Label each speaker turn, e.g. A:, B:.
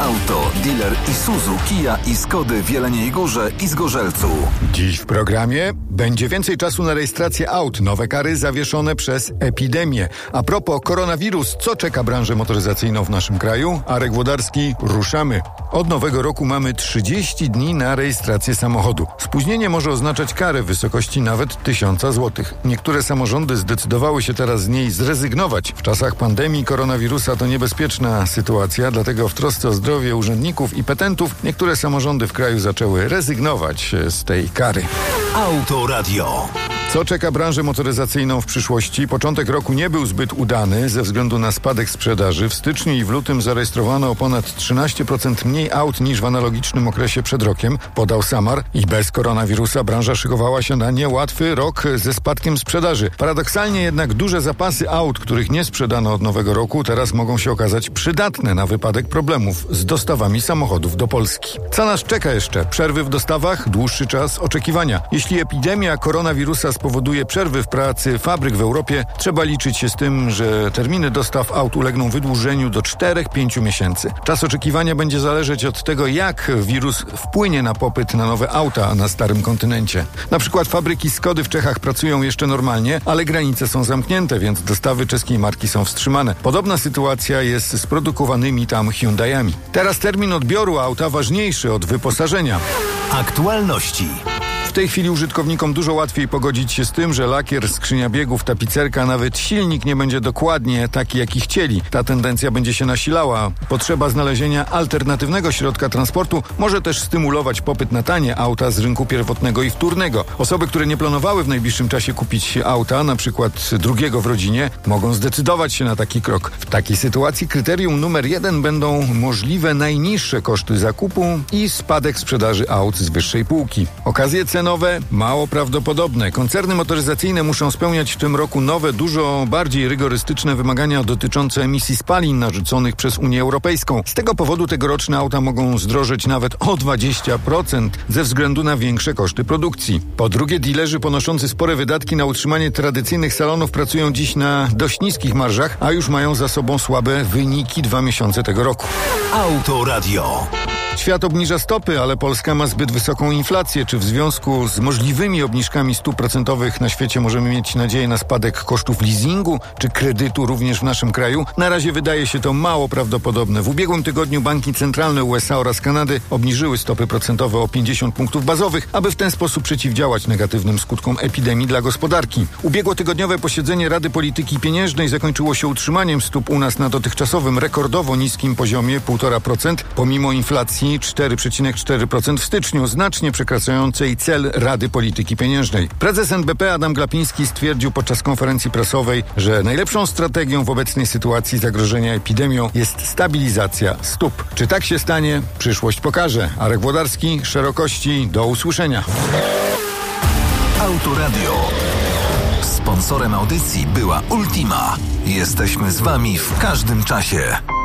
A: Auto, dealer Isuzu, Kia i Skody w Jeleniej Górze i Zgorzelcu.
B: Dziś w programie będzie więcej czasu na rejestrację aut, nowe kary zawieszone przez epidemię. A propos koronawirus, co czeka branżę motoryzacyjną w naszym kraju? Arek Włodarski, ruszamy. Od nowego roku mamy 30 dni na rejestrację samochodu. Spóźnienie może oznaczać karę w wysokości nawet 1000 zł. Niektóre samorządy zdecydowały się teraz z niej zrezygnować. W czasach pandemii koronawirusa to niebezpieczna sytuacja, dlatego w trosce o zdrowie urzędników i petentów niektóre samorządy w kraju zaczęły rezygnować z tej kary.
A: Autoradio.
B: Co czeka branżę motoryzacyjną w przyszłości? Początek roku nie był zbyt udany ze względu na spadek sprzedaży. W styczniu i w lutym zarejestrowano o ponad 13% mniej aut niż w analogicznym okresie przed rokiem, podał Samar. I bez koronawirusa branża szykowała się na niełatwy rok ze spadkiem sprzedaży. Paradoksalnie jednak duże zapasy aut, których nie sprzedano od nowego roku, teraz mogą się okazać przydatne na wypadek problemów z dostawami samochodów do Polski. Co nas czeka jeszcze? Przerwy w dostawach? Dłuższy czas oczekiwania. Jeśli epidemia koronawirusa spowoduje przerwy w pracy fabryk w Europie, trzeba liczyć się z tym, że terminy dostaw aut ulegną wydłużeniu do 4-5 miesięcy. Czas oczekiwania będzie zależeć od tego, jak wirus wpłynie na popyt na nowe auta na starym kontynencie. Na przykład fabryki Skody w Czechach pracują jeszcze normalnie, ale granice są zamknięte, więc dostawy czeskiej marki są wstrzymane. Podobna sytuacja jest z produkowanymi tam Hyundaiami. Teraz termin odbioru auta ważniejszy od wyposażenia.
A: Aktualności.
B: W tej chwili użytkownikom dużo łatwiej pogodzić się z tym, że lakier, skrzynia biegów, tapicerka, nawet silnik nie będzie dokładnie taki, jaki chcieli. Ta tendencja będzie się nasilała. Potrzeba znalezienia alternatywnego środka transportu może też stymulować popyt na tanie auta z rynku pierwotnego i wtórnego. Osoby, które nie planowały w najbliższym czasie kupić auta, na przykład drugiego w rodzinie, mogą zdecydować się na taki krok. W takiej sytuacji kryterium numer 1 będą możliwe najniższe koszty zakupu i spadek sprzedaży aut z wyższej półki. Okazje cenowe mało prawdopodobne. Koncerny motoryzacyjne muszą spełniać w tym roku nowe, dużo bardziej rygorystyczne wymagania dotyczące emisji spalin narzuconych przez Unię Europejską. Z tego powodu tegoroczne auta mogą zdrożeć nawet o 20% ze względu na większe koszty produkcji. Po drugie, dilerzy ponoszący spore wydatki na utrzymanie tradycyjnych salonów pracują dziś na dość niskich marżach, a już mają za sobą słabe wyniki 2 miesiące tego roku.
A: Autoradio.
B: Świat obniża stopy, ale Polska ma zbyt wysoką inflację. Czy w związku z możliwymi obniżkami stóp procentowych na świecie możemy mieć nadzieję na spadek kosztów leasingu czy kredytu również w naszym kraju? Na razie wydaje się to mało prawdopodobne. W ubiegłym tygodniu banki centralne USA oraz Kanady obniżyły stopy procentowe o 50 punktów bazowych, aby w ten sposób przeciwdziałać negatywnym skutkom epidemii dla gospodarki. Ubiegłotygodniowe posiedzenie Rady Polityki Pieniężnej zakończyło się utrzymaniem stóp u nas na dotychczasowym rekordowo niskim poziomie 1,5%, pomimo inflacji 4,4% w styczniu, znacznie przekraczającej cel Rady Polityki Pieniężnej. Prezes NBP Adam Glapiński stwierdził podczas konferencji prasowej, że najlepszą strategią w obecnej sytuacji zagrożenia epidemią jest stabilizacja stóp. Czy tak się stanie? Przyszłość pokaże. Arek Włodarski, Szerokości, do usłyszenia.
A: Autoradio. Sponsorem audycji była Ultima. Jesteśmy z Wami w każdym czasie.